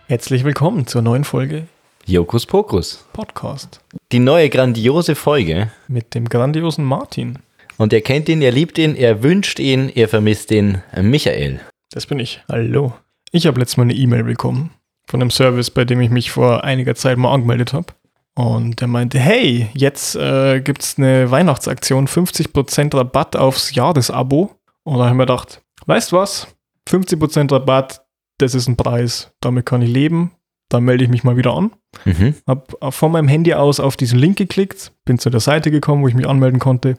Herzlich willkommen zur neuen Folge Hokus Pokus Podcast Die neue grandiose Folge. mit dem grandiosen Martin. Und er kennt ihn, er liebt ihn, er wünscht ihn, er vermisst ihn. Michael. Das bin ich. Hallo. Ich habe letztes Mal eine E-Mail bekommen von einem Service, bei dem ich mich vor einiger Zeit mal angemeldet habe. Und der meinte, hey, jetzt gibt's eine Weihnachtsaktion, 50% Rabatt aufs Jahresabo. Und da habe ich mir gedacht, weißt du was? 50% Rabatt, das ist ein Preis. Damit kann ich leben. Dann melde ich mich mal wieder an. Hab von meinem Handy aus auf diesen Link geklickt, bin zu der Seite gekommen, wo ich mich anmelden konnte.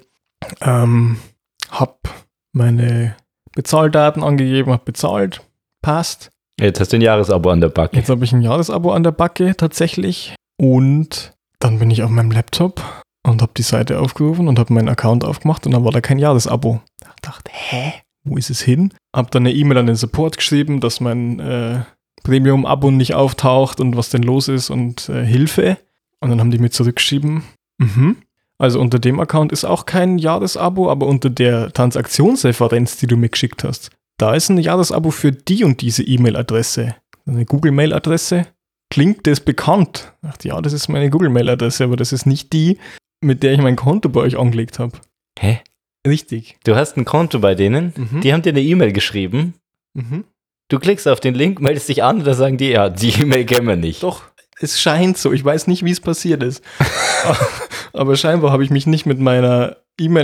Hab meine Bezahldaten angegeben, hab bezahlt, passt. Jetzt hast du ein Jahresabo an der Backe. Jetzt habe ich ein Jahresabo an der Backe tatsächlich. Und dann bin ich auf meinem Laptop und habe die Seite aufgerufen und habe meinen Account aufgemacht und dann war da kein Jahresabo. Ich dachte, hä? Wo ist es hin? Hab dann eine E-Mail an den Support geschrieben, dass mein Premium-Abo nicht auftaucht und was denn los ist und Hilfe. Und dann haben die mir zurückgeschrieben, also unter dem Account ist auch kein Jahresabo, aber unter der Transaktionsreferenz, die du mir geschickt hast, da ist ein Jahresabo für die und diese E-Mail-Adresse. Eine Google-Mail-Adresse. Klingt das bekannt? Ich dachte, ja, das ist meine Google-Mail-Adresse, aber das ist nicht die, mit der ich mein Konto bei euch angelegt habe. Hä? Richtig. Du hast ein Konto bei denen, die haben dir eine E-Mail geschrieben. Du klickst auf den Link, meldest dich an und da sagen die, ja, die E-Mail kennen wir nicht. Doch, es scheint so. Ich weiß nicht, wie es passiert ist. Aber scheinbar habe ich mich nicht mit meiner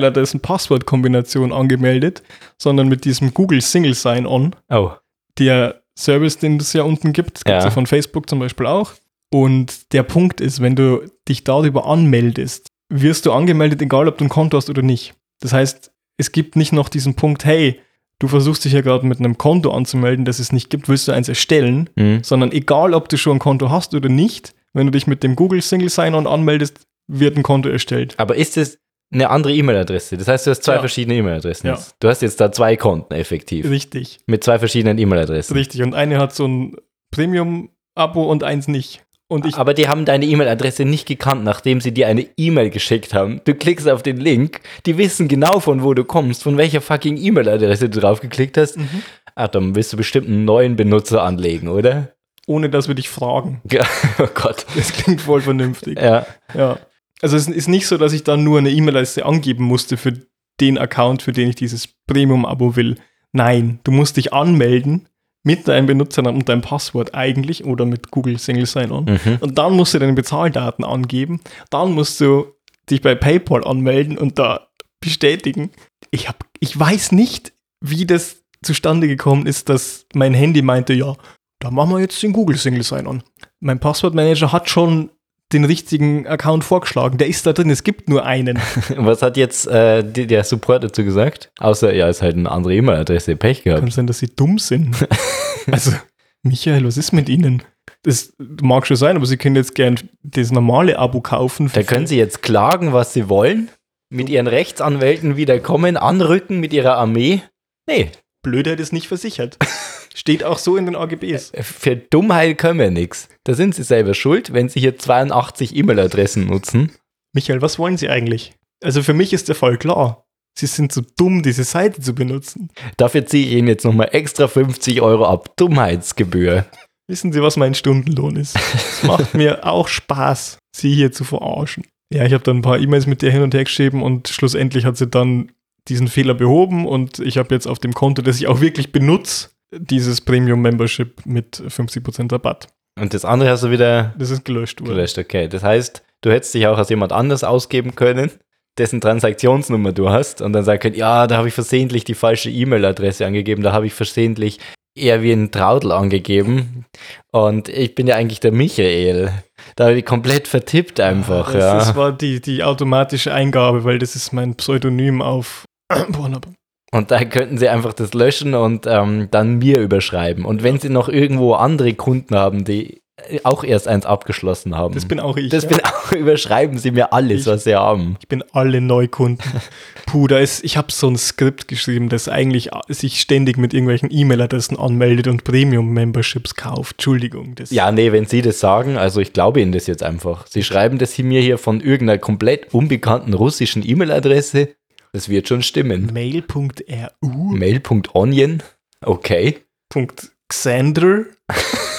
E-Mail-Adressen-Passwort-Kombination angemeldet, sondern mit diesem Google Single Sign-On. Oh. Der Service, den es ja unten gibt. Das gibt es ja von Facebook zum Beispiel auch. Und der Punkt ist, wenn du dich darüber anmeldest, wirst du angemeldet, egal ob du ein Konto hast oder nicht. Das heißt, es gibt nicht noch diesen Punkt, hey, du versuchst dich ja gerade mit einem Konto anzumelden, das es nicht gibt, willst du eins erstellen, sondern egal, ob du schon ein Konto hast oder nicht, wenn du dich mit dem Google Single Sign-On anmeldest, wird ein Konto erstellt. Aber ist es eine andere E-Mail-Adresse? Das heißt, du hast zwei verschiedene E-Mail-Adressen. Ja. Du hast jetzt da zwei Konten effektiv. Richtig. Mit zwei verschiedenen E-Mail-Adressen. Richtig. Und eine hat so ein Premium-Abo und eins nicht. Aber die haben deine E-Mail-Adresse nicht gekannt, nachdem sie dir eine E-Mail geschickt haben. Du klickst auf den Link, die wissen genau, von wo du kommst, von welcher fucking E-Mail-Adresse du drauf geklickt hast. Ach, dann willst du bestimmt einen neuen Benutzer anlegen, oder? Ohne, dass wir dich fragen. Ja, oh Gott. Das klingt voll vernünftig. Ja. Also es ist nicht so, dass ich dann nur eine E-Mail-Adresse angeben musste für den Account, für den ich dieses Premium-Abo will. Nein, du musst dich anmelden mit deinem Benutzernamen und deinem Passwort eigentlich oder mit Google Single Sign-On. Und dann musst du deine Bezahldaten angeben. Dann musst du dich bei PayPal anmelden und da bestätigen. Ich weiß nicht, wie das zustande gekommen ist, dass mein Handy meinte, ja, da machen wir jetzt den Google Single Sign-On. Mein Passwortmanager hat schon den richtigen Account vorgeschlagen. Der ist da drin, es gibt nur einen. Was hat jetzt der Support dazu gesagt? Außer, ja, ist halt eine andere E-Mail-Adresse, Pech gehabt. Kann sein, dass sie dumm sind. Also, Michael, was ist mit Ihnen? Das mag schon sein, aber Sie können jetzt gern das normale Abo kaufen. Da können Sie jetzt klagen, was Sie wollen, mit Ihren Rechtsanwälten wieder kommen, anrücken mit Ihrer Armee. Nee. Blödheit ist nicht versichert. Steht auch so in den AGBs. Für Dummheit können wir nichts. Da sind Sie selber schuld, wenn Sie hier 82 E-Mail-Adressen nutzen. Michael, was wollen Sie eigentlich? Also für mich ist der Fall klar. Sie sind zu dumm, diese Seite zu benutzen. Dafür ziehe ich Ihnen jetzt nochmal extra 50 € ab. Dummheitsgebühr. Wissen Sie, was mein Stundenlohn ist? Es macht mir auch Spaß, Sie hier zu verarschen. Ja, ich habe dann ein paar E-Mails mit der hin und her geschrieben und schlussendlich hat sie dann diesen Fehler behoben und ich habe jetzt auf dem Konto, das ich auch wirklich benutze, dieses Premium-Membership mit 50% Rabatt. Und das andere hast du wieder... Das ist gelöscht worden. Gelöscht, okay. Das heißt, du hättest dich auch als jemand anders ausgeben können, dessen Transaktionsnummer du hast und dann sagen können, ja, da habe ich versehentlich die falsche E-Mail-Adresse angegeben, da habe ich versehentlich eher wie ein Traudel angegeben und ich bin ja eigentlich der Michael. Da habe ich komplett vertippt einfach. Das war die automatische Eingabe, weil das ist mein Pseudonym auf Pornhub. Und da könnten sie einfach das löschen und dann mir überschreiben. Und wenn sie noch irgendwo andere Kunden haben, die auch erst eins abgeschlossen haben. Das bin auch ich. Überschreiben sie mir alles, was sie haben. Ich bin alle Neukunden. Puh, ich habe so ein Skript geschrieben, das eigentlich sich ständig mit irgendwelchen E-Mail-Adressen anmeldet und Premium-Memberships kauft. Entschuldigung. Ja, nee, wenn Sie das sagen, also ich glaube Ihnen das jetzt einfach. Sie schreiben das mir hier von irgendeiner komplett unbekannten russischen E-Mail-Adresse. Das wird schon stimmen. Mail.ru Mail.onion. Okay. .xander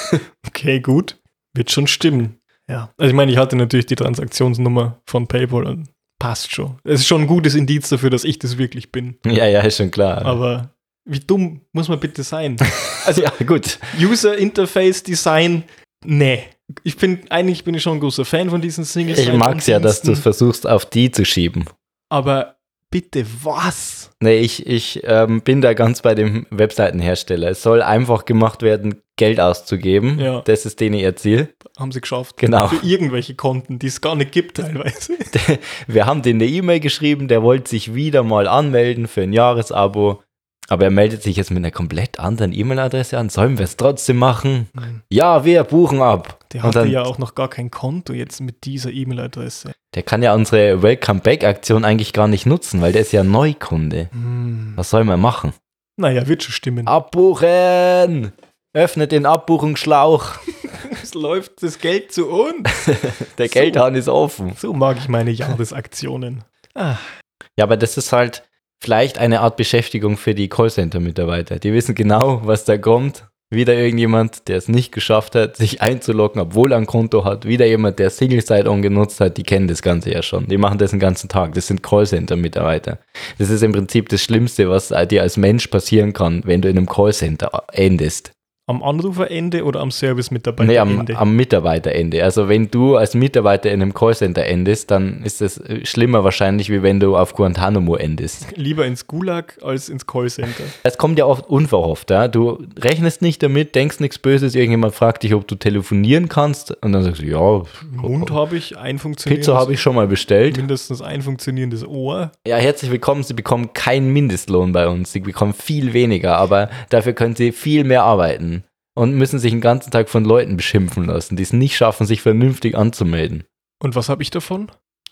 Okay, gut. Wird schon stimmen. Ja. Also ich meine, ich hatte natürlich die Transaktionsnummer von PayPal und passt schon. Es ist schon ein gutes Indiz dafür, dass ich das wirklich bin. Ja, ist schon klar. Aber wie dumm muss man bitte sein? Also ja, gut. User Interface Design, nee. Eigentlich bin ich schon ein großer Fan von diesen Singles. Ich mag es ja, dass du es versuchst, auf die zu schieben. Aber bitte was? Nee, ich bin da ganz bei dem Webseitenhersteller. Es soll einfach gemacht werden, Geld auszugeben. Ja. Das ist denen ihr Ziel. Haben sie geschafft. Genau. Für irgendwelche Konten, die es gar nicht gibt teilweise. Wir haben denen eine E-Mail geschrieben, der wollte sich wieder mal anmelden für ein Jahresabo. Aber er meldet sich jetzt mit einer komplett anderen E-Mail-Adresse an. Sollen wir es trotzdem machen? Ja, wir buchen ab. Der hatte ja auch noch gar kein Konto jetzt mit dieser E-Mail-Adresse. Der kann ja unsere Welcome-Back-Aktion eigentlich gar nicht nutzen, weil der ist ja Neukunde. Was soll man machen? Naja, wird schon stimmen. Abbuchen! Öffnet den Abbuchungsschlauch. Es läuft das Geld zu uns. Der Geldhahn ist offen. So mag ich meine Jahresaktionen. Ja, aber das ist halt vielleicht eine Art Beschäftigung für die Callcenter-Mitarbeiter. Die wissen genau, was da kommt. Wieder irgendjemand, der es nicht geschafft hat, sich einzuloggen, obwohl er ein Konto hat. Wieder jemand, der Single Sign-On genutzt hat. Die kennen das Ganze ja schon. Die machen das den ganzen Tag. Das sind Callcenter-Mitarbeiter. Das ist im Prinzip das Schlimmste, was dir als Mensch passieren kann, wenn du in einem Callcenter endest. Am Anruferende oder am Service-Mitarbeiterende? Nee, am Mitarbeiterende. Also wenn du als Mitarbeiter in einem Callcenter endest, dann ist das schlimmer wahrscheinlich, wie wenn du auf Guantanamo endest. Lieber ins Gulag als ins Callcenter. Es kommt ja oft unverhofft. Ja? Du rechnest nicht damit, denkst nichts Böses, irgendjemand fragt dich, ob du telefonieren kannst und dann sagst du, ja. Mund habe ich, ein funktionierendes Pizza habe ich schon mal bestellt. Mindestens ein funktionierendes Ohr. Ja, herzlich willkommen. Sie bekommen keinen Mindestlohn bei uns. Sie bekommen viel weniger, aber dafür können sie viel mehr arbeiten. Und müssen sich den ganzen Tag von Leuten beschimpfen lassen, die es nicht schaffen, sich vernünftig anzumelden. Und was habe ich davon?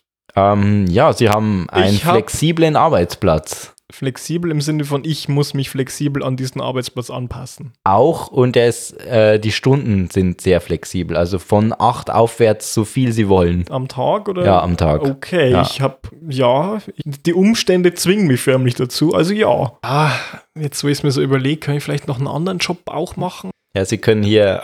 Ja, sie haben einen flexiblen Arbeitsplatz. Flexibel im Sinne von, ich muss mich flexibel an diesen Arbeitsplatz anpassen. Auch, und die Stunden sind sehr flexibel. Also von 8 aufwärts, so viel sie wollen. Am Tag, oder? Ja, am Tag. Okay, ja. Die Umstände zwingen mich förmlich dazu. Also ja. Jetzt, wo ich es mir so überlege, kann ich vielleicht noch einen anderen Job auch machen? Ja, sie können hier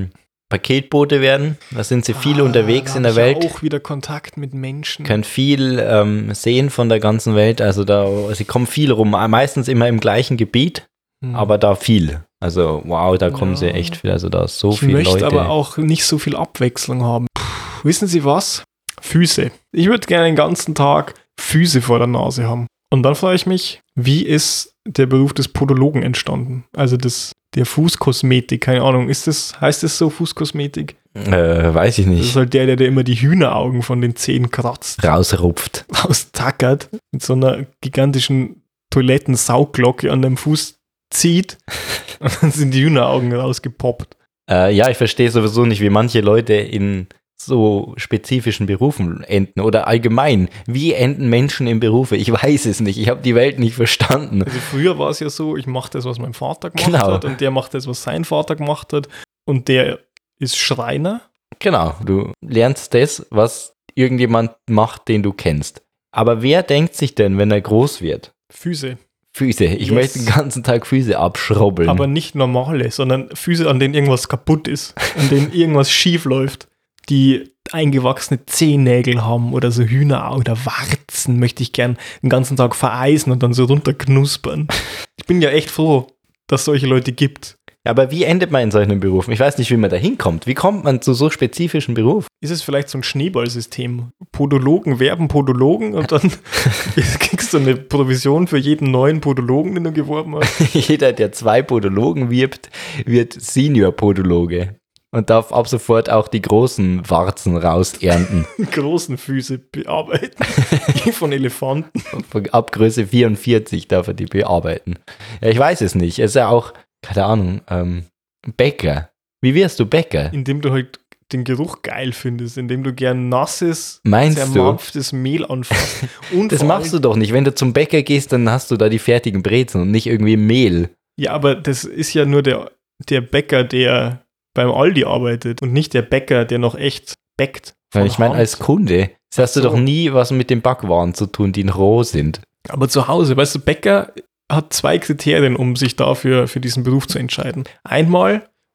Paketbote werden. Da sind sie viel unterwegs in der Welt. Auch wieder Kontakt mit Menschen. Können viel sehen von der ganzen Welt. Also sie kommen viel rum. Meistens immer im gleichen Gebiet, aber da viel. Also wow, da kommen sie echt viel. Also da ist so viele Leute. Ich möchte aber auch nicht so viel Abwechslung haben. Wissen Sie was? Füße. Ich würde gerne den ganzen Tag Füße vor der Nase haben. Und dann frage ich mich, wie ist der Beruf des Podologen entstanden? Also der Fußkosmetik, keine Ahnung, heißt das so, Fußkosmetik? Weiß ich nicht. Das ist halt der immer die Hühneraugen von den Zehen kratzt. Rausrupft. Austackert, mit so einer gigantischen Toilettensaugglocke an dem Fuß zieht und dann sind die Hühneraugen rausgepoppt. Ja, ich verstehe sowieso nicht, wie manche Leute in so spezifischen Berufen enden oder allgemein. Wie enden Menschen in Berufe? Ich weiß es nicht. Ich habe die Welt nicht verstanden. Also früher war es ja so, ich mache das, was mein Vater gemacht hat und der macht das, was sein Vater gemacht hat und der ist Schreiner. Genau, du lernst das, was irgendjemand macht, den du kennst. Aber wer denkt sich denn, wenn er groß wird? Füße. Ich möchte den ganzen Tag Füße abschraubeln. Aber nicht normale, sondern Füße, an denen irgendwas kaputt ist, an denen irgendwas schief läuft. Die eingewachsene Zehennägel haben oder so Hühner oder Warzen möchte ich gern den ganzen Tag vereisen und dann so runterknuspern. Ich bin ja echt froh, dass es solche Leute gibt. Ja, aber wie endet man in solchen Berufen? Ich weiß nicht, wie man da hinkommt. Wie kommt man zu so spezifischen Berufen? Ist es vielleicht so ein Schneeballsystem? Podologen werben Podologen und dann kriegst du eine Provision für jeden neuen Podologen, den du geworben hast? Jeder, der 2 Podologen wirbt, wird Senior-Podologe. Und darf ab sofort auch die großen Warzen rausernten. Großen Füße bearbeiten. Wie von Elefanten. Ab Größe 44 darf er die bearbeiten. Ja, ich weiß es nicht. Es ist ja auch, keine Ahnung, Bäcker. Wie wirst du Bäcker? Indem du halt den Geruch geil findest, indem du gern nasses, zermampftes Mehl anfasst. Das machst du doch nicht. Wenn du zum Bäcker gehst, dann hast du da die fertigen Brezeln und nicht irgendwie Mehl. Ja, aber das ist ja nur der Bäcker, der beim Aldi arbeitet und nicht der Bäcker, der noch echt bäckt. Weil ich meine, als Kunde hast du doch nie was mit den Backwaren zu tun, die roh sind. Aber zu Hause, weißt du, Bäcker hat 2 Kriterien, um sich dafür für diesen Beruf zu entscheiden. Einmal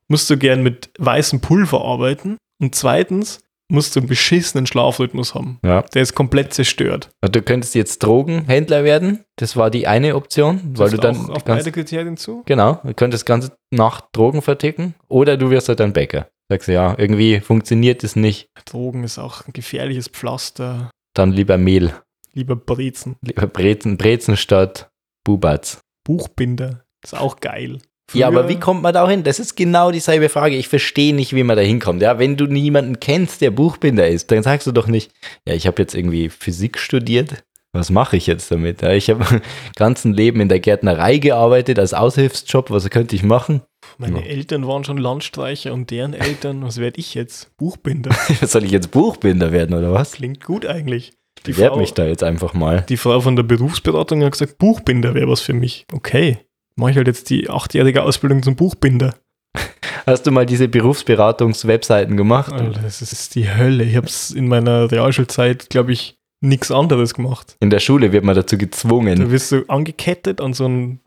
musst du gern mit weißem Pulver arbeiten und zweitens musst du einen beschissenen Schlafrhythmus haben. Ja. Der ist komplett zerstört. Du könntest jetzt Drogenhändler werden. Das war die eine Option. Weil du dann auch auf beide Kriterien zu? Genau, du könntest ganze Nacht Drogen verticken oder du wirst halt ein Bäcker. Sagst du, ja, irgendwie funktioniert es nicht. Drogen ist auch ein gefährliches Pflaster. Dann lieber Mehl. Lieber Brezen. Lieber Brezen statt Bubatz. Buchbinder. Ist auch geil. Ja, aber wie kommt man da hin? Das ist genau dieselbe Frage. Ich verstehe nicht, wie man da hinkommt. Ja, wenn du niemanden kennst, der Buchbinder ist, dann sagst du doch nicht, ja, ich habe jetzt irgendwie Physik studiert. Was mache ich jetzt damit? Ja, ich habe mein ganzen Leben in der Gärtnerei gearbeitet, als Aushilfsjob. Was könnte ich machen? Meine Eltern waren schon Landstreicher und deren Eltern, was werde ich jetzt? Buchbinder. Soll ich jetzt Buchbinder werden oder was? Klingt gut eigentlich. Ich werde mich da jetzt einfach mal. Die Frau von der Berufsberatung hat gesagt, Buchbinder wäre was für mich. Okay, mache ich halt jetzt die 8-jährige Ausbildung zum Buchbinder. Hast du mal diese Berufsberatungs-Webseiten gemacht? Alter, das ist die Hölle. Ich habe es in meiner Realschulzeit, glaube ich, nichts anderes gemacht. In der Schule wird man dazu gezwungen. Da wirst du angekettet an so einen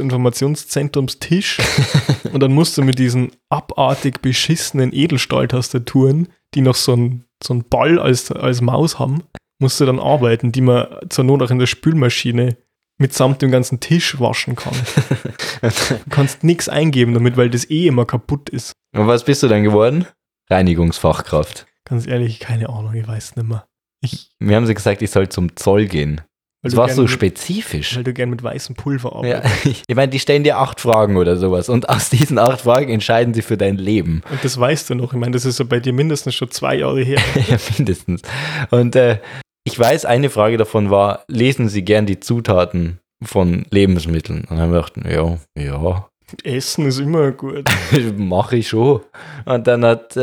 Berufsinformationszentrumstisch und dann musst du mit diesen abartig beschissenen Edelstahltastaturen, die noch so einen Ball als Maus haben, musst du dann arbeiten, die man zur Not auch in der Spülmaschine mitsamt dem ganzen Tisch waschen kann. Du kannst nichts eingeben damit, weil das immer kaputt ist. Und was bist du dann geworden? Reinigungsfachkraft. Ganz ehrlich, keine Ahnung, ich weiß nicht mehr. Mir haben sie gesagt, ich soll zum Zoll gehen. Das war so spezifisch. Weil du gern mit weißem Pulver arbeitest. Ja, ich meine, die stellen dir 8 Fragen oder sowas und aus diesen 8 Fragen entscheiden sie für dein Leben. Und das weißt du noch. Ich meine, das ist so bei dir mindestens schon 2 Jahre her. Ja, mindestens. Und ich weiß, eine Frage davon war, lesen Sie gern die Zutaten von Lebensmitteln? Und dann haben wir gedacht, ja. Essen ist immer gut. Mache ich schon. Und dann hat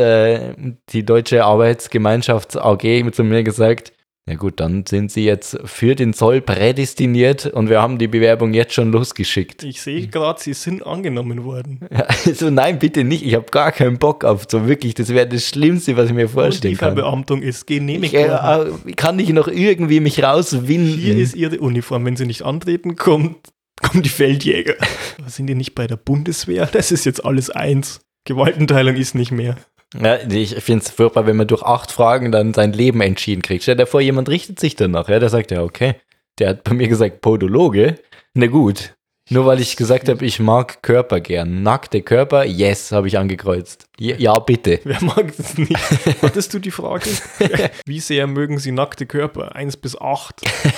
die Deutsche Arbeitsgemeinschafts AG zu mir gesagt, ja gut, dann sind Sie jetzt für den Zoll prädestiniert und wir haben die Bewerbung jetzt schon losgeschickt. Ich sehe gerade, Sie sind angenommen worden. Ja, also nein, bitte nicht. Ich habe gar keinen Bock auf so wirklich. Das wäre das Schlimmste, was ich mir vorstellen kann. Die Verbeamtung ist genehmigt worden. Ich kann nicht noch irgendwie mich rauswinden. Hier ist Ihre Uniform. Wenn Sie nicht antreten, kommen die Feldjäger. Sind die nicht bei der Bundeswehr? Das ist jetzt alles eins. Gewaltenteilung ist nicht mehr. Ja, ich finde es furchtbar, wenn man durch 8 Fragen dann sein Leben entschieden kriegt. Stell dir vor, jemand richtet sich danach. Ja, der sagt ja, okay, der hat bei mir gesagt Podologe. Na gut, nur weil ich gesagt habe, ich mag Körper gern. Nackte Körper, yes, habe ich angekreuzt. Ja, bitte. Wer mag das nicht? Hattest du die Frage? Wie sehr mögen Sie nackte Körper? 1 bis 8.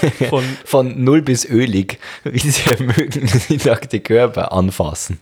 Von 0 bis ölig. Wie sehr mögen Sie nackte Körper anfassen?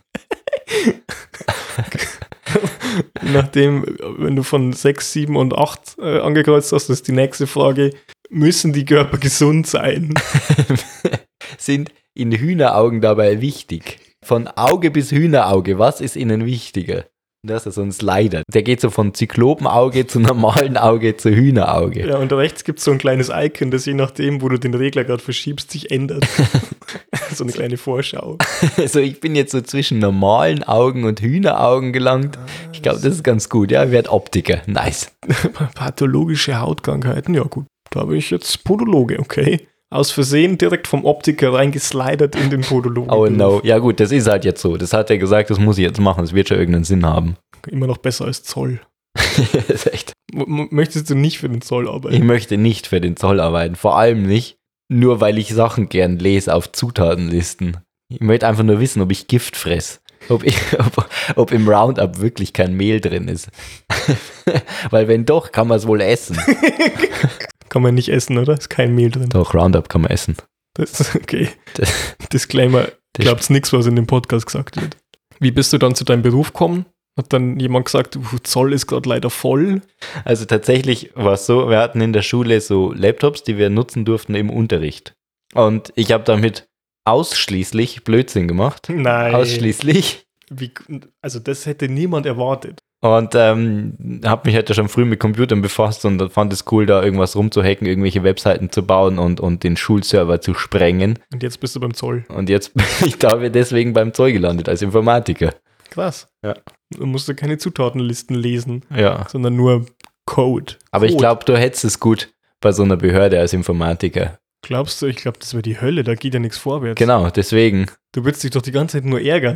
Nachdem, wenn du von 6, 7 und 8 angekreuzt hast, ist die nächste Frage, müssen die Körper gesund sein? Sind in Hühneraugen dabei wichtig? Von Auge bis Hühnerauge, was ist ihnen wichtiger? Das ist so ein Slider. Der geht so von Zyklopenauge zu normalen Auge zu Hühnerauge. Ja, und rechts gibt es so ein kleines Icon, das je nachdem, wo du den Regler gerade verschiebst, sich ändert. So eine kleine Vorschau. Also ich bin jetzt so zwischen normalen Augen und Hühneraugen gelangt. Ich glaube, das ist ganz gut. Ja, ich werde Optiker. Nice. Pathologische Hautkrankheiten, ja gut. Da habe ich jetzt Podologe, okay. Aus Versehen direkt vom Optiker reingeslidert in den Podologen. Oh no. Ja gut, das ist halt jetzt so. Das hat er gesagt, das muss ich jetzt machen. Das wird schon irgendeinen Sinn haben. Immer noch besser als Zoll. Das ist echt. Möchtest du nicht für den Zoll arbeiten? Ich möchte nicht für den Zoll arbeiten. Vor allem nicht, nur weil ich Sachen gern lese auf Zutatenlisten. Ich möchte einfach nur wissen, ob ich Gift fresse. Ob im Roundup wirklich kein Mehl drin ist. Weil wenn doch, kann man es wohl essen. Kann man nicht essen, oder? Ist kein Mehl drin. Doch, Roundup kann man essen. Das ist okay. Disclaimer, glaubt's nichts, was in dem Podcast gesagt wird. Wie bist du dann zu deinem Beruf gekommen? Hat dann jemand gesagt, Zoll ist gerade leider voll? Also tatsächlich war es so, wir hatten in der Schule so Laptops, die wir nutzen durften im Unterricht. Und ich habe damit ausschließlich Blödsinn gemacht. Nein. Ausschließlich. Also das hätte niemand erwartet. Und habe mich halt ja schon früh mit Computern befasst und fand es cool, da irgendwas rumzuhacken, irgendwelche Webseiten zu bauen und den Schulserver zu sprengen. Und jetzt bist du beim Zoll. Und jetzt bin ich deswegen beim Zoll gelandet, als Informatiker. Krass. Ja. Du musst ja keine Zutatenlisten lesen, ja, sondern nur Code. Aber ich glaube, du hättest es gut bei so einer Behörde als Informatiker. Glaubst du? Ich glaube, das wäre die Hölle, da geht ja nichts vorwärts. Genau, deswegen. Du würdest dich doch die ganze Zeit nur ärgern.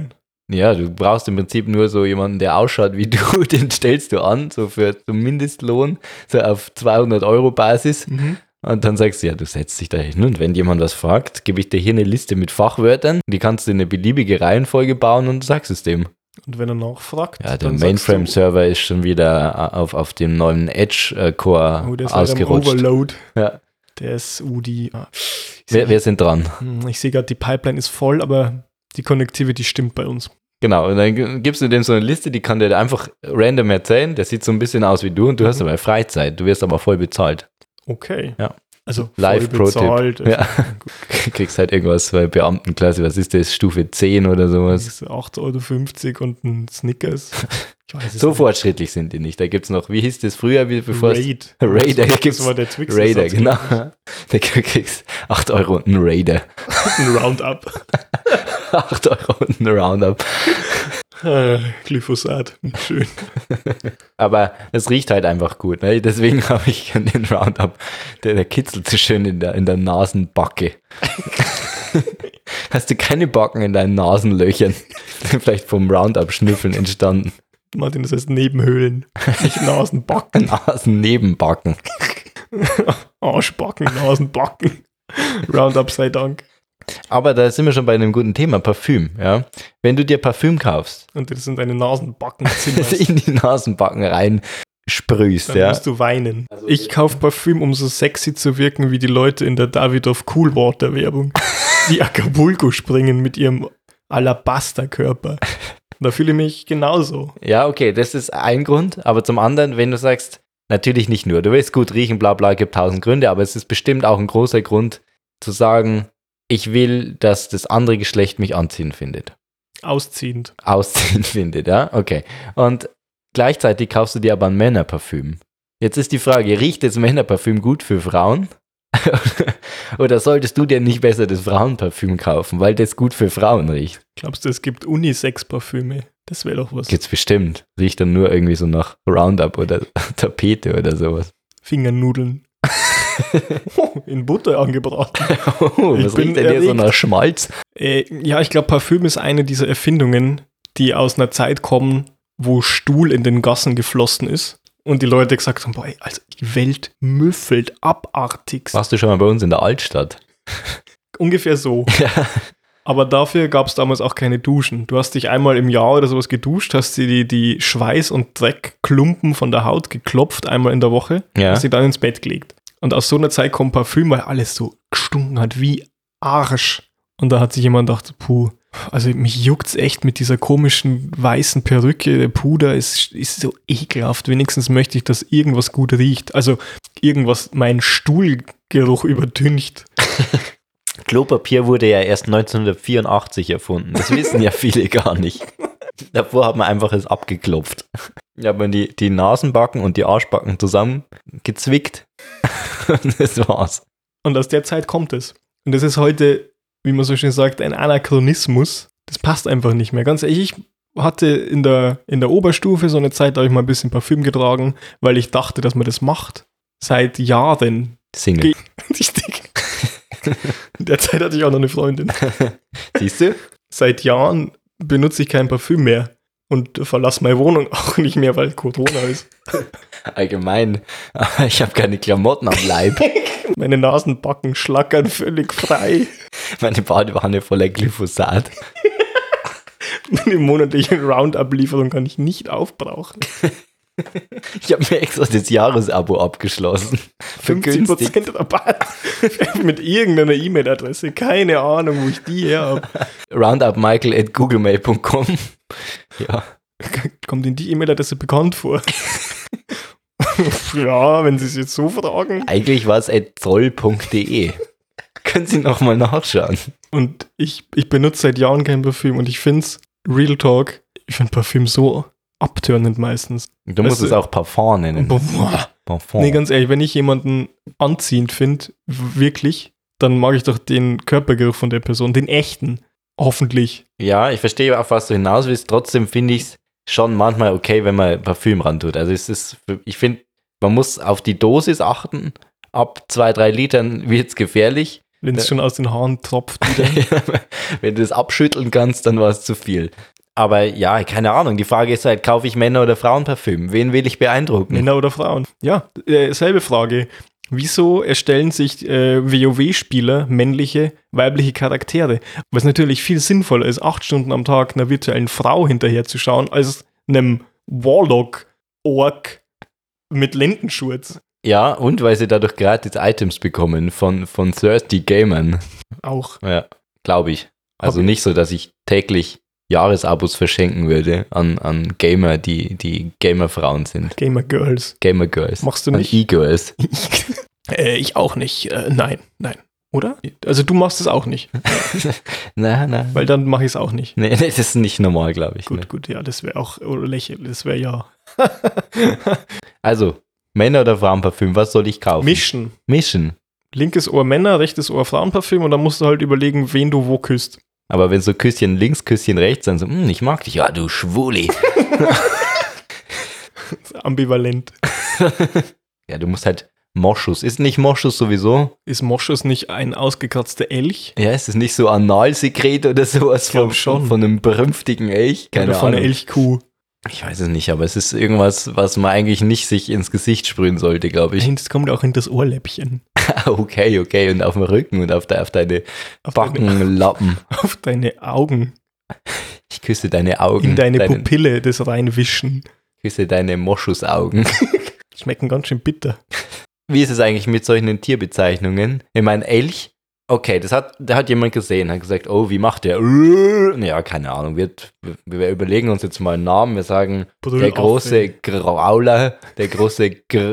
Ja, du brauchst im Prinzip nur so jemanden, der ausschaut wie du, den stellst du an, so für zum Mindestlohn, so auf 200 € Basis. Und dann sagst du, ja, du setzt dich da hin und wenn jemand was fragt, gebe ich dir hier eine Liste mit Fachwörtern, die kannst du in eine beliebige Reihenfolge bauen und du sagst es dem. Und wenn er nachfragt, ja, der Mainframe-Server ist schon wieder auf dem neuen Edge-Core der ist ausgerutscht. Overload. Ja. Der ist UDI. Wir sind dran. Ich sehe gerade, die Pipeline ist voll, aber die Connectivity stimmt bei uns. Genau, und dann gibst du dem so eine Liste, die kann der einfach random erzählen, der sieht so ein bisschen aus wie du und du hast aber Freizeit, du wirst aber voll bezahlt. Okay. Ja. Also Live-Pro-Tipp. Ja. Kriegst halt irgendwas bei Beamtenklasse, was ist das, Stufe 10 oder sowas? Das ist 8,50 € und ein Snickers. Ich weiß es so nicht. Fortschrittlich sind die nicht. Da gibt es noch, wie hieß das früher? Raid. Raider. Das war der Twix. Raider, genau. Da kriegst 8 € und ein Raider. Ein Roundup. 8 € und ein Roundup. Glyphosat. Schön. Aber es riecht halt einfach gut. Ne? Deswegen habe ich den Roundup. Der kitzelt so schön in der Nasenbacke. Hast du keine Backen in deinen Nasenlöchern? Vielleicht vom Roundup-Schnüffeln entstanden. Martin, das heißt Nebenhöhlen, nicht Nasenbacken. Nasennebenbacken. Arschbacken, Nasenbacken. Roundup sei Dank. Aber da sind wir schon bei einem guten Thema, Parfüm. Ja? Wenn du dir Parfüm kaufst und das in deine Nasenbacken in die Nasenbacken rein sprühst, dann musst du weinen. Also ich kaufe Parfüm, um so sexy zu wirken wie die Leute in der Davidoff Coolwater Werbung, die Acapulco springen mit ihrem Alabasterkörper. Da fühle ich mich genauso. Ja, okay, das ist ein Grund, aber zum anderen, wenn du sagst, natürlich nicht nur, du willst gut riechen, bla bla, gibt 1000 Gründe, aber es ist bestimmt auch ein großer Grund zu sagen, ich will, dass das andere Geschlecht mich anziehen findet. Ausziehend findet, ja, okay. Und gleichzeitig kaufst du dir aber ein Männerparfüm. Jetzt ist die Frage, riecht das Männerparfüm gut für Frauen? Oder solltest du dir nicht besser das Frauenparfüm kaufen, weil das gut für Frauen riecht? Glaubst du, es gibt Unisex-Parfüme? Das wäre doch was. Gibt's bestimmt. Riecht dann nur irgendwie so nach Roundup oder Tapete oder sowas. Fingernudeln. In Butter angebraten. Was riecht denn hier so nach Schmalz? Ja, ich glaube, Parfüm ist eine dieser Erfindungen, die aus einer Zeit kommen, wo Stuhl in den Gassen geflossen ist. Und die Leute gesagt haben, boah, also die Welt müffelt abartigst. Warst du schon mal bei uns in der Altstadt? Ungefähr so. Ja. Aber dafür gab es damals auch keine Duschen. Du hast dich einmal im Jahr oder sowas geduscht, hast dir die Schweiß- und Dreckklumpen von der Haut geklopft, einmal in der Woche, hast dich dann ins Bett gelegt. Und aus so einer Zeit kommt Parfüm, weil alles so gestunken hat wie Arsch. Und da hat sich jemand gedacht, puh, also mich juckt's echt mit dieser komischen weißen Perücke, der Puder ist so ekelhaft. Wenigstens möchte ich, dass irgendwas gut riecht. Also irgendwas meinen Stuhlgeruch übertüncht. Klopapier wurde ja erst 1984 erfunden. Das wissen ja viele gar nicht. Davor hat man einfach es abgeklopft. Ja, aber die Nasenbacken und die Arschbacken zusammen gezwickt. Und das war's. Und aus der Zeit kommt es. Und das ist heute, wie man so schön sagt, ein Anachronismus. Das passt einfach nicht mehr. Ganz ehrlich, ich hatte in der Oberstufe so eine Zeit, da habe ich mal ein bisschen Parfüm getragen, weil ich dachte, dass man das macht. Seit Jahren. Single. Richtig. In der Zeit hatte ich auch noch eine Freundin. Siehst du? Seit Jahren benutze ich kein Parfüm mehr und verlasse meine Wohnung auch nicht mehr, weil Corona ist. Allgemein. Ich habe keine Klamotten am Leib. Meine Nasenbacken schlackern völlig frei. Meine Badewanne voller Glyphosat. Meine monatliche Roundup-Lieferung kann ich nicht aufbrauchen. Ich habe mir extra das Jahresabo abgeschlossen. 50% Rabatt mit irgendeiner E-Mail-Adresse. Keine Ahnung, wo ich die her habe. roundupmichael@googlemail.com. Ja. Kommt Ihnen die E-Mail-Adresse bekannt vor? Ja, wenn Sie es jetzt so fragen. Eigentlich war es @zoll.de. Können Sie nochmal nachschauen. Und ich benutze seit Jahren kein Parfüm und ich finde es, Real Talk, ich finde Parfüm so abtörnend meistens. Du musst es auch Parfum nennen. Parfum. Nee, ganz ehrlich, wenn ich jemanden anziehend finde, wirklich, dann mag ich doch den Körpergeruch von der Person, den echten, hoffentlich. Ja, ich verstehe auch, was du hinaus willst. Trotzdem finde ich es schon manchmal okay, wenn man Parfüm ran tut. Also ich finde, man muss auf die Dosis achten. Ab 2-3 Litern wird es gefährlich. Wenn es schon aus den Haaren tropft wieder. Wenn du es abschütteln kannst, dann war es zu viel. Aber ja, keine Ahnung. Die Frage ist halt, kaufe ich Männer- oder Frauenparfüm? Wen will ich beeindrucken? Männer oder Frauen? Ja, selbe Frage. Wieso erstellen sich WoW-Spieler männliche, weibliche Charaktere? Was natürlich viel sinnvoller ist, 8 Stunden am Tag einer virtuellen Frau hinterherzuschauen, als einem Warlock-Ork mit Lendenschurz. Ja, und weil sie dadurch gratis Items bekommen von Thirsty Gamern. Auch. Ja, glaube ich. Also nicht so, dass ich täglich Jahresabos verschenken würde an Gamer, die Gamer-Frauen sind. Gamer-Girls. Gamer-Girls. Machst du nicht? An E-Girls. Ich auch nicht. Nein. Oder? Also du machst es auch nicht. Nein. Weil dann mache ich es auch nicht. Nee, das ist nicht normal, glaube ich. Gut, ja, das wäre auch lächerlich. Das wäre ja. Also, Männer- oder Frauenparfüm, was soll ich kaufen? Mischen. Linkes Ohr Männer, rechtes Ohr Frauenparfüm und dann musst du halt überlegen, wen du wo küsst. Aber wenn so Küsschen links, Küsschen rechts, dann so, ich mag dich, ja, du Schwuli. Ambivalent. Ja, du musst halt Moschus. Ist nicht Moschus sowieso? Ist Moschus nicht ein ausgekratzter Elch? Ja, ist es nicht so Analsekret oder sowas von einem berümpftigen Elch? Keine Ahnung. Oder von einer Elchkuh. Ich weiß es nicht, aber es ist irgendwas, was man eigentlich nicht sich ins Gesicht sprühen sollte, glaube ich. Es kommt auch in das Ohrläppchen. Okay. Und auf dem Rücken und auf deine Backenlappen. Auf deine Augen. Ich küsse deine Augen. In deine Pupille, das reinwischen. Küsse deine Moschusaugen. Schmecken ganz schön bitter. Wie ist es eigentlich mit solchen Tierbezeichnungen? Ich meine, Elch, okay, da hat jemand gesehen, hat gesagt, oh, wie macht der? Ja, keine Ahnung, wir überlegen uns jetzt mal einen Namen, wir sagen, der große Grauler, der große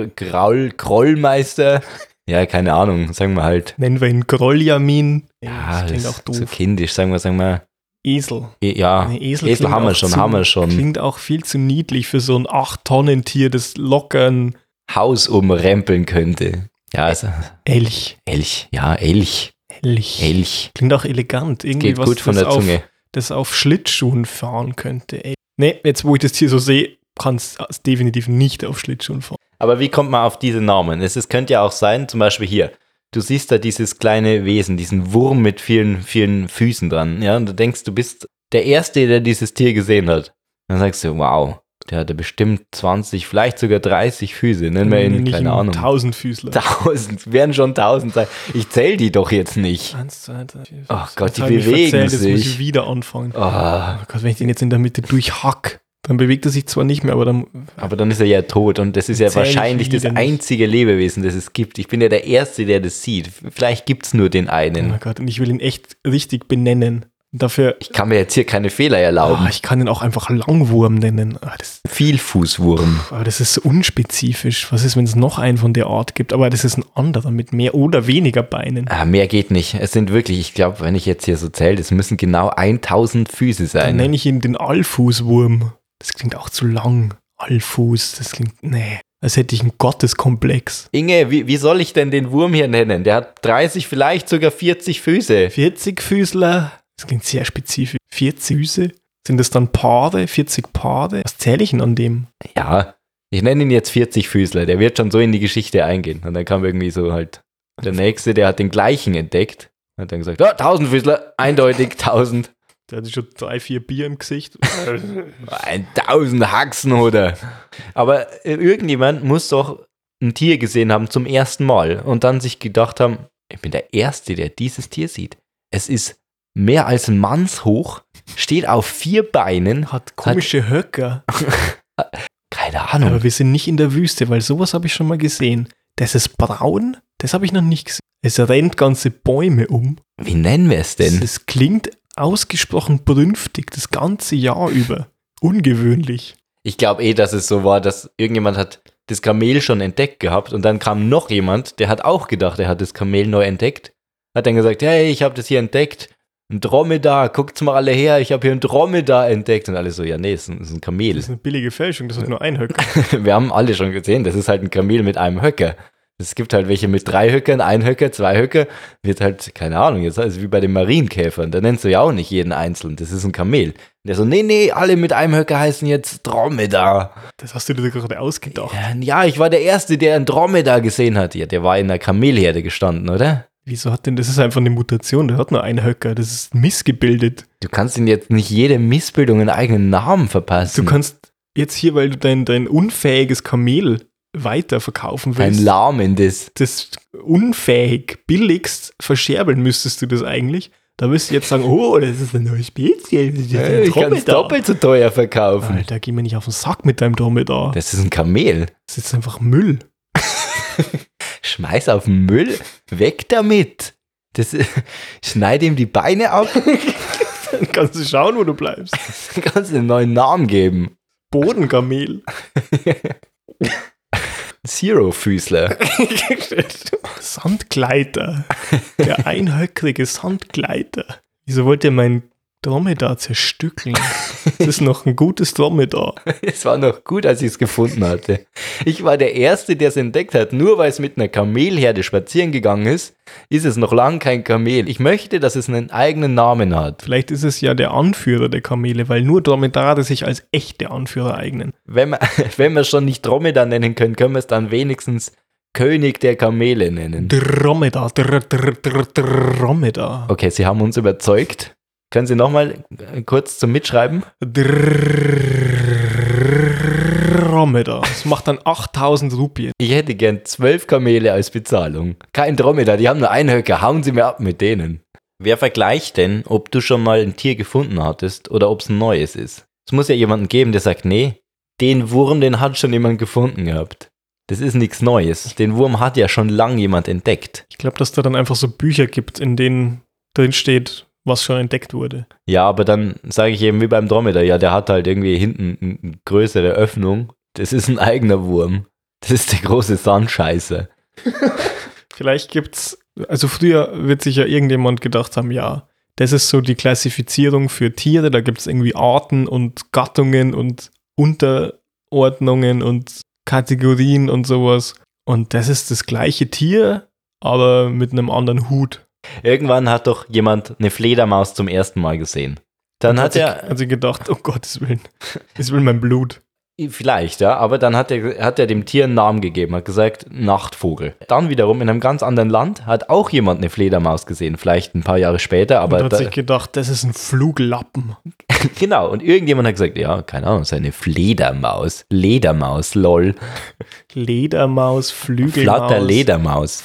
Grollmeister, ja, keine Ahnung, sagen wir halt. Nennen wir ihn Grolljamin. Ja, das klingt auch doof. So kindisch, sagen wir. Esel. Ja, Esel haben wir schon. Klingt auch viel zu niedlich für so ein 8-Tonnen-Tier, das locker ein Haus umrempeln könnte. Ja, also Elch. Ja, Elch. Klingt auch elegant. Irgendwie geht was gut von der Zunge. Das auf Schlittschuhen fahren könnte. Nee, jetzt wo ich das Tier so sehe, kann es definitiv nicht auf Schlittschuhen fahren. Aber wie kommt man auf diese Namen? Es könnte ja auch sein, zum Beispiel hier, du siehst da dieses kleine Wesen, diesen Wurm mit vielen, vielen Füßen dran, ja, und du denkst, du bist der Erste, der dieses Tier gesehen hat. Dann sagst du, wow, der hatte bestimmt 20, vielleicht sogar 30 Füße, nennen wir ihn, keine Ahnung. 1000 Füßler. 1000, werden schon 1000 sein. Ich zähle die doch jetzt nicht. 1, 2, 3, 4, 5. Oh Gott, die bewegen sich. Jetzt muss ich wieder anfangen. Oh Gott, wenn ich den jetzt in der Mitte durchhack, dann bewegt er sich zwar nicht mehr, aber dann ist er ja tot und das ist ja wahrscheinlich das einzige Lebewesen, das es gibt. Ich bin ja der Erste, der das sieht. Vielleicht gibt es nur den einen. Oh mein Gott, und ich will ihn echt richtig benennen. Ich kann mir jetzt hier keine Fehler erlauben. Ich kann ihn auch einfach Langwurm nennen. Vielfußwurm. Aber das ist so unspezifisch. Was ist, wenn es noch einen von der Art gibt? Aber das ist ein anderer mit mehr oder weniger Beinen. Mehr geht nicht. Es sind wirklich, ich glaube, wenn ich jetzt hier so zähle, es müssen genau 1000 Füße sein. Dann nenne ich ihn den Allfußwurm. Das klingt auch zu lang. Allfuß, das klingt, als hätte ich einen Gotteskomplex. Inge, wie soll ich denn den Wurm hier nennen? Der hat 30, vielleicht sogar 40 Füße. 40 Füßler? Das klingt sehr spezifisch. 40 Füße? Sind das dann Paare? 40 Paare? Was zähle ich denn an dem? Ja, ich nenne ihn jetzt 40 Füßler. Der wird schon so in die Geschichte eingehen. Und dann kam irgendwie so halt der Nächste, der hat den gleichen entdeckt. Hat dann gesagt, 1000 Füßler, eindeutig 1000. Der hatte schon 3, 4 Bier im Gesicht. 1000 Haxen, oder? Aber irgendjemand muss doch ein Tier gesehen haben zum ersten Mal und dann sich gedacht haben, ich bin der Erste, der dieses Tier sieht. Es ist mehr als mannshoch, steht auf 4 Beinen. Hat komische Höcker. Keine Ahnung. Aber wir sind nicht in der Wüste, weil sowas habe ich schon mal gesehen. Das ist braun, das habe ich noch nicht gesehen. Es rennt ganze Bäume um. Wie nennen wir es denn? Es klingt ausgesprochen brünftig, das ganze Jahr über. Ungewöhnlich. Ich glaube dass es so war, dass irgendjemand hat das Kamel schon entdeckt gehabt und dann kam noch jemand, der hat auch gedacht, er hat das Kamel neu entdeckt. Hat dann gesagt, hey, ich habe das hier entdeckt. Ein Dromedar, guckt's mal alle her, ich habe hier ein Dromedar entdeckt. Und alle so, ja nee, es ist ein Kamel. Das ist eine billige Fälschung, das hat nur ein Höcker. Wir haben alle schon gesehen, das ist halt ein Kamel mit einem Höcker. Es gibt halt welche mit 3 Höckern, 1 Höcker, 2 Höcker. Wird halt, keine Ahnung, jetzt ist wie bei den Marienkäfern. Da nennst du ja auch nicht jeden einzeln. Das ist ein Kamel. Und der so, nee, alle mit einem Höcker heißen jetzt Dromedar. Das hast du dir gerade ausgedacht. Ja, ich war der Erste, der einen Dromedar gesehen hat. Ja, der war in einer Kamelherde gestanden, oder? Wieso hat denn, das ist einfach eine Mutation, der hat nur einen Höcker, das ist missgebildet. Du kannst ihm jetzt nicht jede Missbildung einen eigenen Namen verpassen. Du kannst jetzt hier, weil du dein unfähiges Kamel weiterverkaufen willst. Ein lahmendes. Das unfähig, billigst verscherbeln müsstest du das eigentlich. Da müsst ihr jetzt sagen, oh, das ist eine neue Spezies. Ich kann es doppelt so teuer verkaufen. Alter, geh mir nicht auf den Sack mit deinem Dromedar. Das ist ein Kamel. Das ist einfach Müll. Schmeiß auf den Müll. Weg damit. Schneide ihm die Beine ab. Dann kannst du schauen, wo du bleibst. Dann kannst du einen neuen Namen geben. Bodenkamel. Zero-Füßler. Sandgleiter. Der einhöckrige Sandgleiter. Wieso wollt ihr mein Dromedar zerstückeln? Das ist noch ein gutes Dromedar. Es war noch gut, als ich es gefunden hatte. Ich war der Erste, der es entdeckt hat. Nur weil es mit einer Kamelherde spazieren gegangen ist, ist es noch lang kein Kamel. Ich möchte, dass es einen eigenen Namen hat. Vielleicht ist es ja der Anführer der Kamele, weil nur Dromedare sich als echte Anführer eignen. Wenn wir es schon nicht Dromedar nennen können, können wir es dann wenigstens König der Kamele nennen. Dromedar. Dromedar. Okay, Sie haben uns überzeugt. Können Sie nochmal kurz zum Mitschreiben? Dromedar. Das macht dann 8000 Rupien. Ich hätte gern 12 Kamele als Bezahlung. Kein Dromedar, die haben nur einen Höcker. Hauen Sie mir ab mit denen. Wer vergleicht denn, ob du schon mal ein Tier gefunden hattest oder ob es ein neues ist? Es muss ja jemanden geben, der sagt, nee, den Wurm, den hat schon jemand gefunden gehabt. Das ist nichts Neues. Den Wurm hat ja schon lange jemand entdeckt. Ich glaube, dass da dann einfach so Bücher gibt, in denen drin steht, was schon entdeckt wurde. Ja, aber dann sage ich eben wie beim Dromedar, ja, der hat halt irgendwie hinten eine größere Öffnung. Das ist ein eigener Wurm. Das ist der große Sandscheißer. Vielleicht gibt's, also früher wird sich ja irgendjemand gedacht haben, ja, das ist so die Klassifizierung für Tiere, da gibt es irgendwie Arten und Gattungen und Unterordnungen und Kategorien und sowas. Und das ist das gleiche Tier, aber mit einem anderen Hut. Irgendwann hat doch jemand eine Fledermaus zum ersten Mal gesehen. Dann hat er... Hat sie gedacht, oh Gottes Willen, das will mein Blut. Vielleicht, ja, aber dann hat er dem Tier einen Namen gegeben, hat gesagt, Nachtvogel. Dann wiederum in einem ganz anderen Land hat auch jemand eine Fledermaus gesehen, vielleicht ein paar Jahre später, aber... Und hat sich gedacht, das ist ein Fluglappen. Genau, und irgendjemand hat gesagt, ja, keine Ahnung, das ist eine Fledermaus. Ledermaus, lol. Ledermaus, Flügelmaus. Flatter-Ledermaus.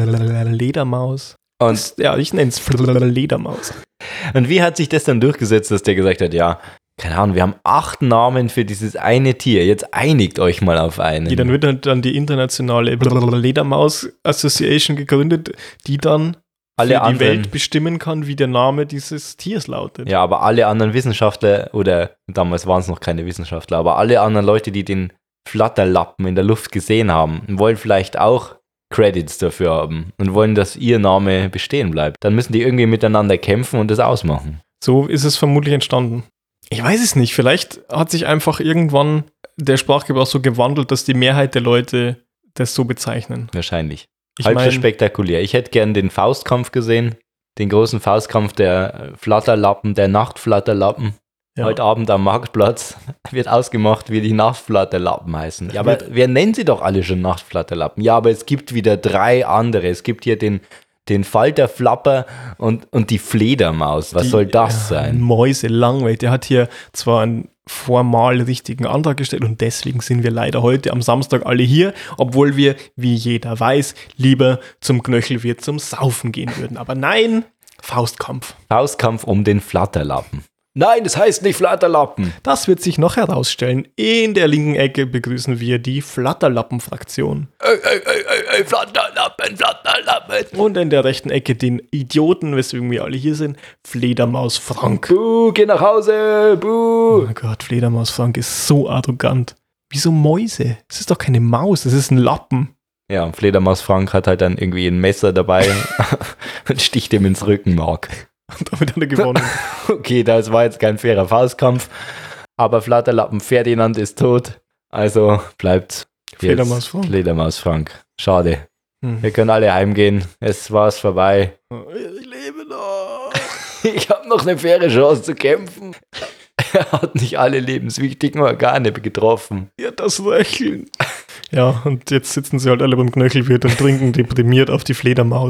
Ledermaus. Und ja, ich nenne es Ledermaus. Und wie hat sich das dann durchgesetzt, dass der gesagt hat, ja, keine Ahnung, wir haben 8 Namen für dieses eine Tier, jetzt einigt euch mal auf einen. Dann wird dann die internationale Ledermaus Association gegründet, die dann alle für die anderen, Welt bestimmen kann, wie der Name dieses Tiers lautet. Ja, aber alle anderen Wissenschaftler, oder damals waren es noch keine Wissenschaftler, aber alle anderen Leute, die den Flatterlappen in der Luft gesehen haben, wollen vielleicht auch Credits dafür haben und wollen, dass ihr Name bestehen bleibt. Dann müssen die irgendwie miteinander kämpfen und das ausmachen. So ist es vermutlich entstanden. Ich weiß es nicht, vielleicht hat sich einfach irgendwann der Sprachgebrauch so gewandelt, dass die Mehrheit der Leute das so bezeichnen. Wahrscheinlich. Halb so spektakulär. Ich hätte gern den Faustkampf gesehen, den großen Faustkampf der Flatterlappen, der Nachtflatterlappen. Ja. Heute Abend am Marktplatz wird ausgemacht, wie die Nachtflatterlappen heißen. Ja, aber wir nennen sie doch alle schon Nachtflatterlappen. Ja, aber es gibt wieder 3 andere. Es gibt hier den Falterflapper und die Fledermaus. Was soll das sein? Mäuse, langweilig. Der hat hier zwar einen formal richtigen Antrag gestellt und deswegen sind wir leider heute am Samstag alle hier, obwohl wir, wie jeder weiß, lieber zum Knöchelwirt zum Saufen gehen würden. Aber nein, Faustkampf. Faustkampf um den Flatterlappen. Nein, das heißt nicht Flatterlappen. Das wird sich noch herausstellen. In der linken Ecke begrüßen wir die Flatterlappen-Fraktion. Flatterlappen, Flatterlappen. Und in der rechten Ecke den Idioten, weswegen wir alle hier sind, Fledermaus Frank. Buh, geh nach Hause, buh. Oh mein Gott, Fledermaus Frank ist so arrogant. Wieso Mäuse? Es ist doch keine Maus, es ist ein Lappen. Ja, und Fledermaus Frank hat halt dann irgendwie ein Messer dabei und sticht ihm ins Rückenmark. Und damit hat er gewonnen. Okay, das war jetzt kein fairer Faustkampf, aber Flatterlappen Ferdinand ist tot, also bleibt Fledermaus Frank. Fledermaus Frank. Schade. Wir können alle heimgehen, es war's vorbei. Ich lebe noch. Ich habe noch eine faire Chance zu kämpfen. Er hat nicht alle lebenswichtigen Organe getroffen. Ja, das Röcheln. Ja, und jetzt sitzen sie halt alle beim Knöchelwirt und trinken deprimiert auf die Fledermaus.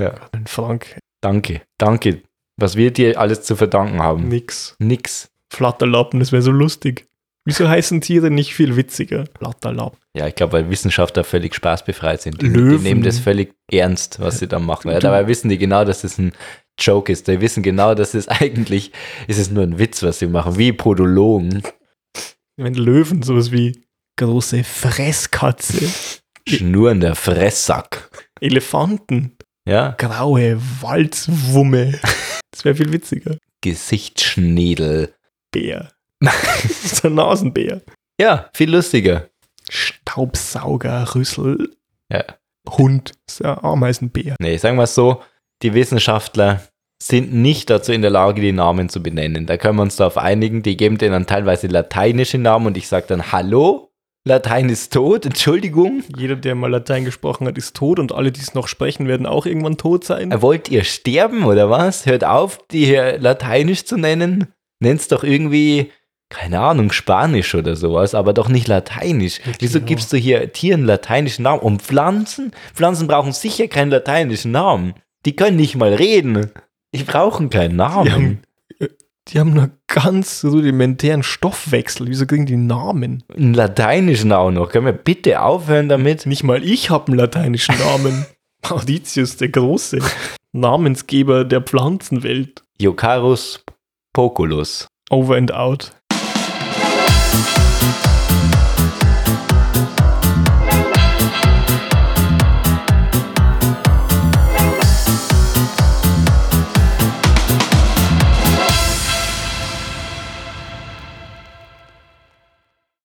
Ja. Ein Frank, Danke. Was wir dir alles zu verdanken haben. nix. Nix. Flatterlappen, das wäre so lustig. Wieso heißen Tiere nicht viel witziger? Flatterlappen. Ja, ich glaube, weil Wissenschaftler völlig spaßbefreit sind. Die Löwen. nehmen das völlig ernst, was sie da machen. Ja, dabei wissen die genau, dass das ein Joke ist. Die wissen genau, dass es eigentlich, ist es nur ein Witz, was sie machen. Wie Podologen. Wenn Löwen sowas wie große Fresskatze, Schnurrender Fresssack. Elefanten, Ja, graue Walzwumme. Das wäre viel witziger. Gesichtsschnädel. Bär. So ein Nasenbär. Ja, viel lustiger. Staubsauger, Rüssel, Ja. Hund. Das ist ein Ameisenbär. Nee, sagen wir es so, die Wissenschaftler sind nicht dazu in der Lage, die Namen zu benennen. Da können wir uns darauf einigen, die geben denen dann teilweise lateinische Namen und ich sage dann, hallo, Latein ist tot, Entschuldigung. Jeder, der mal Latein gesprochen hat, ist tot und alle, die es noch sprechen, werden auch irgendwann tot sein. Wollt ihr sterben oder was? Hört auf, die hier lateinisch zu nennen. Nennt's doch irgendwie, keine Ahnung, Spanisch oder sowas, aber doch nicht lateinisch. Wieso genau. gibst du hier Tieren lateinischen Namen? Und Pflanzen? Pflanzen brauchen sicher keinen lateinischen Namen. Die können nicht mal reden. Die brauchen keinen Namen. Die haben nur ganz rudimentären Stoffwechsel. Wieso kriegen die Namen? Einen lateinischen auch noch. Können wir bitte aufhören damit? Nicht mal ich habe einen lateinischen Namen. Mauritius der Große. Namensgeber der Pflanzenwelt. Iocarus Poculus. Over and out.